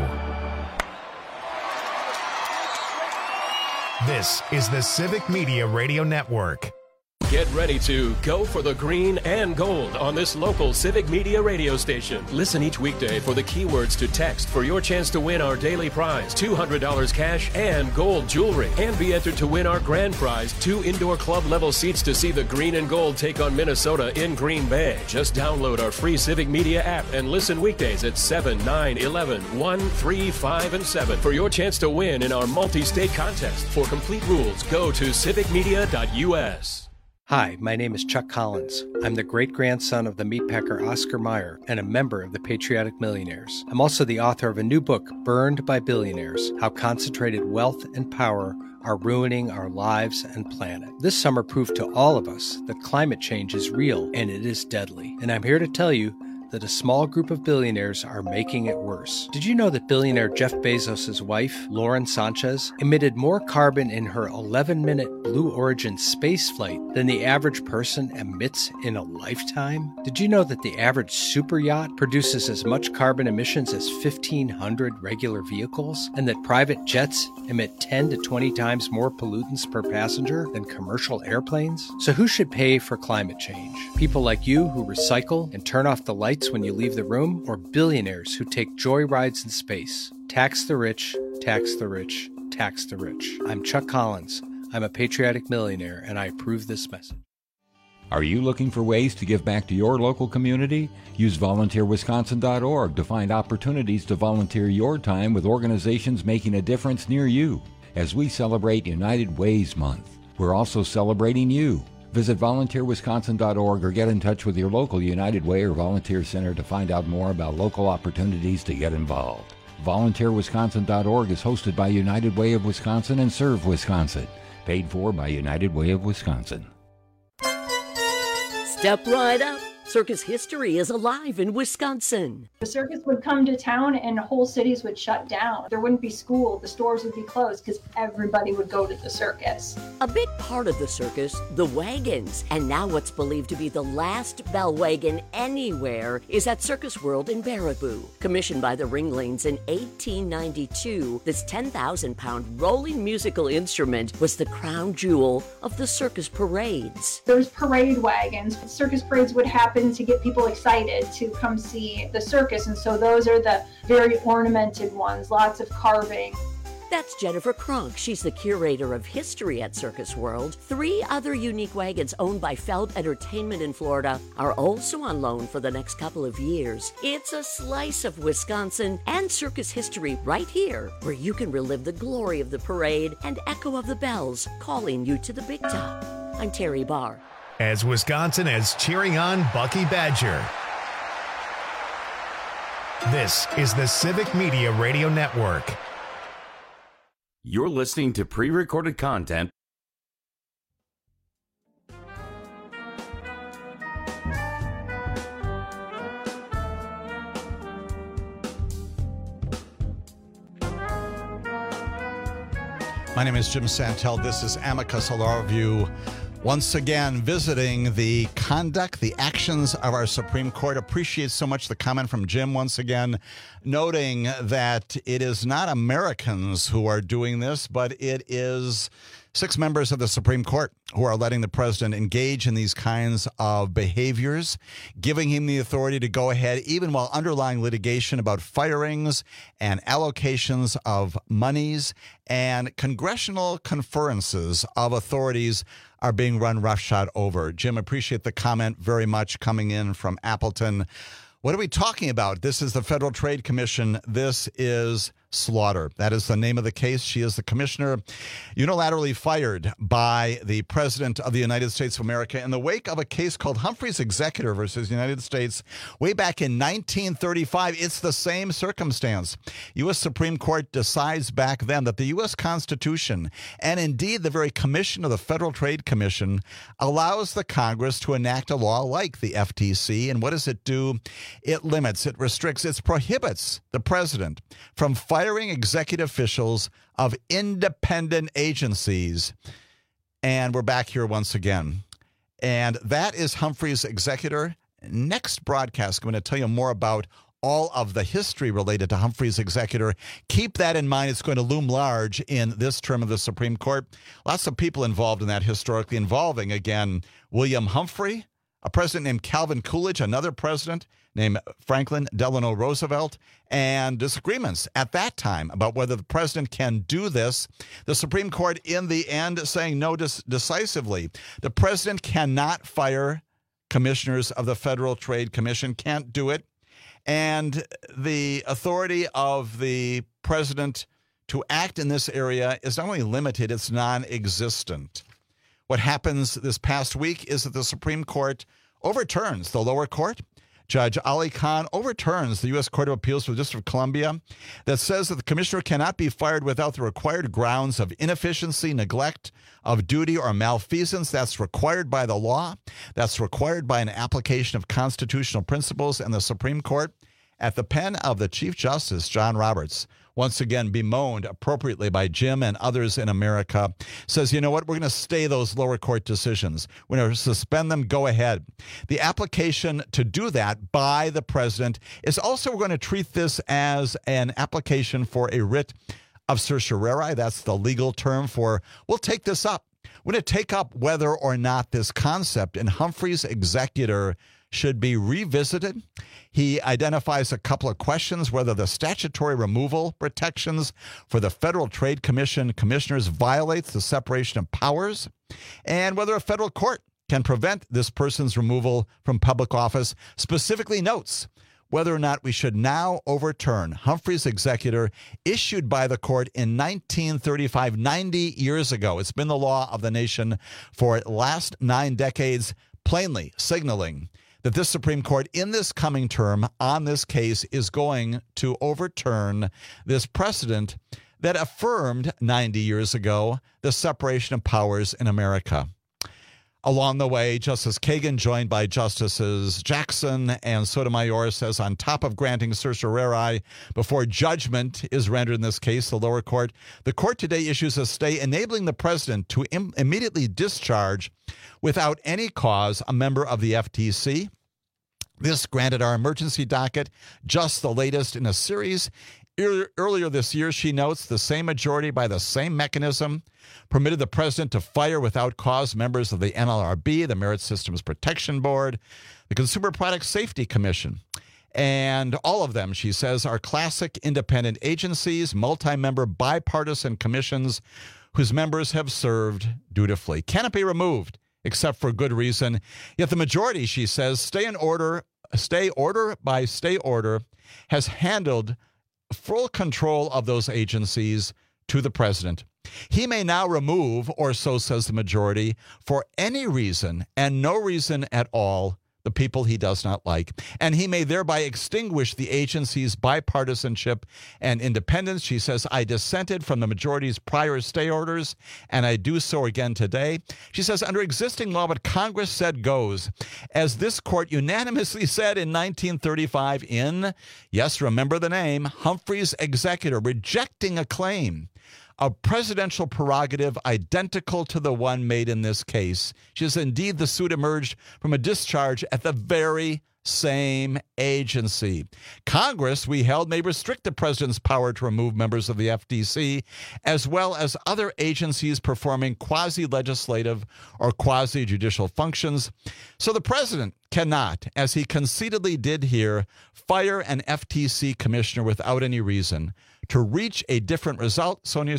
This is the Civic Media Radio Network. Get ready to go for the green and gold on this local Civic Media radio station. Listen each weekday for the keywords to text for your chance to win our daily prize, $200 cash and gold jewelry. And be entered to win our grand prize, 2 indoor club level seats to see the green and gold take on Minnesota in Green Bay. Just download our free Civic Media app and listen weekdays at 7, 9, 11, 1, 3, 5, and 7 for your chance to win in our multi-state contest. For complete rules, go to civicmedia.us. Hi, my name is Chuck Collins. I'm the great-grandson of the meatpacker Oscar Mayer and a member of the Patriotic Millionaires. I'm also the author of a new book, Burned by Billionaires: How Concentrated Wealth and Power Are Ruining Our Lives and Planet. This summer proved to all of us that climate change is real and it is deadly. And I'm here to tell you that a small group of billionaires are making it worse. Did you know that billionaire Jeff Bezos' wife, Lauren Sanchez, emitted more carbon in her 11-minute Blue Origin space flight than the average person emits in a lifetime? Did you know that the average super yacht produces as much carbon emissions as 1,500 regular vehicles, and that private jets emit 10 to 20 times more pollutants per passenger than commercial airplanes? So who should pay for climate change? People like you who recycle and turn off the lights when you leave the room, or billionaires who take joy rides in space? Tax the rich, tax the rich, tax the rich. I'm Chuck Collins. I'm a patriotic millionaire, and I approve this message. Are you looking for ways to give back to your local community? Use volunteerwisconsin.org to find opportunities to volunteer your time with organizations making a difference near you. As we celebrate United Ways Month, we're also celebrating you. Visit volunteerwisconsin.org or get in touch with your local United Way or Volunteer Center to find out more about local opportunities to get involved. VolunteerWisconsin.org is hosted by United Way of Wisconsin and Serve Wisconsin. Paid for by United Way of Wisconsin. Step right up. Circus history is alive in Wisconsin. The circus would come to town and whole cities would shut down. There wouldn't be school, the stores would be closed because everybody would go to the circus. A big part of the circus, the wagons. And now what's believed to be the last bell wagon anywhere is at Circus World in Baraboo. Commissioned by the Ringlings in 1892, this 10,000-pound rolling musical instrument was the crown jewel of the circus parades. There's parade wagons. Circus parades would happen to get people excited to come see the circus, and so those are the very ornamented ones, lots of carving. That's Jennifer Kronk. She's the curator of history at Circus World. 3 other unique wagons owned by Feld Entertainment in Florida are also on loan for the next couple of years. It's a slice of Wisconsin and circus history right here, where you can relive the glory of the parade and echo of the bells calling you to the big top. I'm Terry Barr. As Wisconsin is cheering on Bucky Badger. This is the Civic Media Radio Network. You're listening to pre-recorded content. My name is Jim Santel. This is Amicus, a law review. Once again, visiting the conduct, the actions of our Supreme Court. Appreciate so much the comment from Jim once again, noting that it is not Americans who are doing this, but it is 6 members of the Supreme Court who are letting the president engage in these kinds of behaviors, giving him the authority to go ahead, even while underlying litigation about firings and allocations of monies and congressional conferences of authorities are being run roughshod over. Jim, appreciate the comment very much coming in from Appleton. What are we talking about? This is the Federal Trade Commission. This is Slaughter. That is the name of the case. She is the commissioner unilaterally fired by the President of the United States of America in the wake of a case called Humphreys Executor versus United States way back in 1935. It's the same circumstance. U.S. Supreme Court decides back then that the U.S. Constitution and indeed the very commission of the Federal Trade Commission allows the Congress to enact a law like the FTC. And what does it do? It limits, it restricts, it prohibits the president from firing executive officials of independent agencies. And we're back here once again. And that is Humphreys Executor. Next broadcast, I'm going to tell you more about all of the history related to Humphreys Executor. Keep that in mind. It's going to loom large in this term of the Supreme Court. Lots of people involved in that historically, involving, again, William Humphrey, a president named Calvin Coolidge, another president named Franklin Delano Roosevelt, and disagreements at that time about whether the president can do this. The Supreme Court, in the end, saying no decisively. The president cannot fire commissioners of the Federal Trade Commission, can't do it. And the authority of the president to act in this area is not only limited, it's non-existent. What happens this past week is that the Supreme Court overturns the lower court. Judge Ali Khan overturns the U.S. Court of Appeals for the District of Columbia that says that the commissioner cannot be fired without the required grounds of inefficiency, neglect of duty, or malfeasance. That's required by the law. That's required by an application of constitutional principles. And the Supreme Court, at the pen of the Chief Justice, John Roberts, once again bemoaned appropriately by Jim and others in America, says, you know what, we're going to stay those lower court decisions. We're going to suspend them. Go ahead. The application to do that by the president is also, we're going to treat this as an application for a writ of certiorari. That's the legal term for, we'll take this up. We're going to take up whether or not this concept in Humphreys Executor should be revisited. He identifies a couple of questions: whether the statutory removal protections for the Federal Trade Commission commissioners violates the separation of powers, and whether a federal court can prevent this person's removal from public office. Specifically notes whether or not we should now overturn Humphreys Executor issued by the court in 1935, 90 years ago. It's been the law of the nation for the last 9 decades, plainly signaling that this Supreme Court in this coming term on this case is going to overturn this precedent that affirmed 90 years ago the separation of powers in America. Along the way, Justice Kagan, joined by Justices Jackson and Sotomayor, says on top of granting certiorari before judgment is rendered in this case, the lower court, the court today issues a stay enabling the president to immediately discharge without any cause a member of the FTC. This granted our emergency docket, just the latest in a series. Earlier this year, she notes, the same majority by the same mechanism permitted the president to fire without cause members of the NLRB, the Merit Systems Protection Board, the Consumer Product Safety Commission. And all of them, she says, are classic independent agencies, multi-member bipartisan commissions whose members have served dutifully. Cannot be removed except for good reason. Yet the majority, she says, stay order by stay order, has handled full control of those agencies to the president. He may now remove, or so says the majority, for any reason and no reason at all, the people he does not like. And he may thereby extinguish the agency's bipartisanship and independence. She says, I dissented from the majority's prior stay orders, and I do so again today. She says, under existing law, what Congress said goes. As this court unanimously said in 1935 in, yes, remember the name, Humphreys Executor, rejecting a claim a presidential prerogative identical to the one made in this case. She says, indeed, the suit emerged from a discharge at the very same agency. Congress, we held, may restrict the president's power to remove members of the FTC, as well as other agencies performing quasi-legislative or quasi-judicial functions. So the president cannot, as he conceitedly did here, fire an FTC commissioner without any reason. To reach a different result, Elena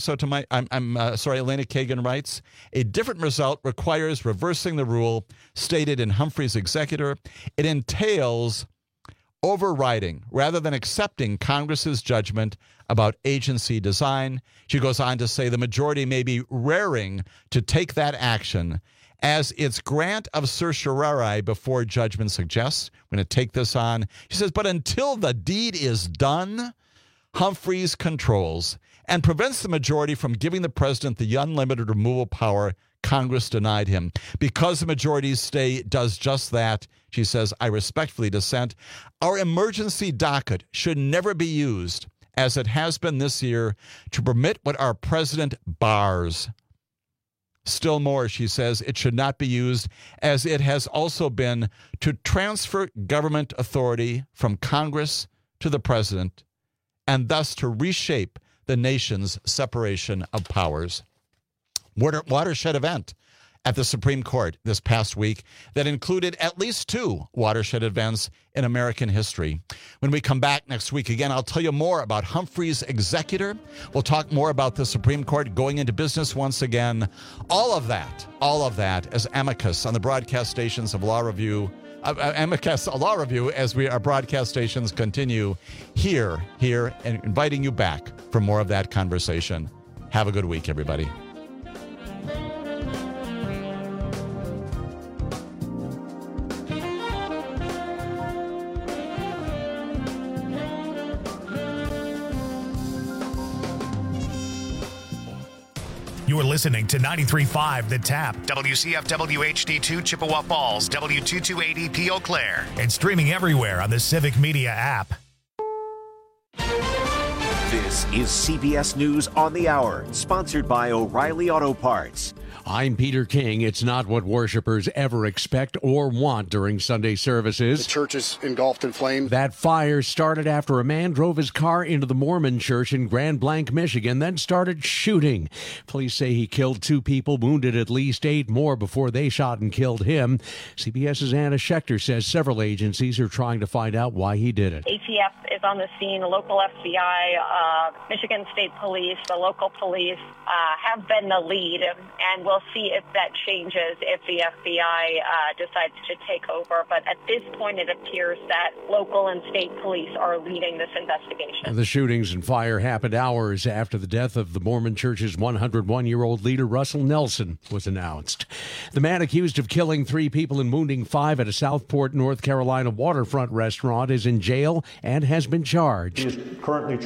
Kagan writes, a different result requires reversing the rule stated in Humphreys Executor. It entails overriding rather than accepting Congress's judgment about agency design. She goes on to say the majority may be raring to take that action as its grant of certiorari before judgment suggests. We're going to take this on. She says, but until the deed is done, Humphreys controls and prevents the majority from giving the president the unlimited removal power Congress denied him. Because the majority's stay does just that, she says, I respectfully dissent. Our emergency docket should never be used, as it has been this year, to permit what our president bars. Still more, she says, it should not be used, as it has also been, to transfer government authority from Congress to the president, and thus to reshape the nation's separation of powers. Watershed event at the Supreme Court this past week that included at least 2 watershed events in American history. When we come back next week, again, I'll tell you more about Humphrey's executor. We'll talk more about the Supreme Court going into business once again. All of that as Amicus on the broadcast stations of Law Review. Amicus Law Review as our broadcast stations continue here, and inviting you back for more of that conversation. Have a good week, everybody. You are listening to 93.5 The Tap, WCFW HD2 Chippewa Falls, W228EP Eau Claire, and streaming everywhere on the Civic Media app. This is CBS News on the Hour, sponsored by O'Reilly Auto Parts. I'm Peter King. It's not what worshipers ever expect or want during Sunday services. The church is engulfed in flames. That fire started after a man drove his car into the Mormon church in Grand Blanc, Michigan, then started shooting. Police say he killed 2 people, wounded at least 8 more before they shot and killed him. CBS's Anna Schechter says several agencies are trying to find out why he did it. ATF is on the scene, the local FBI, Michigan State Police, the local police have been the lead, and we'll see if that changes if the FBI decides to take over. But at this point, it appears that local and state police are leading this investigation. The shootings and fire happened hours after the death of the Mormon Church's 101-year-old leader, Russell Nelson, was announced. The man accused of killing 3 people and wounding 5 at a Southport, North Carolina waterfront restaurant is in jail and has been charged. He is currently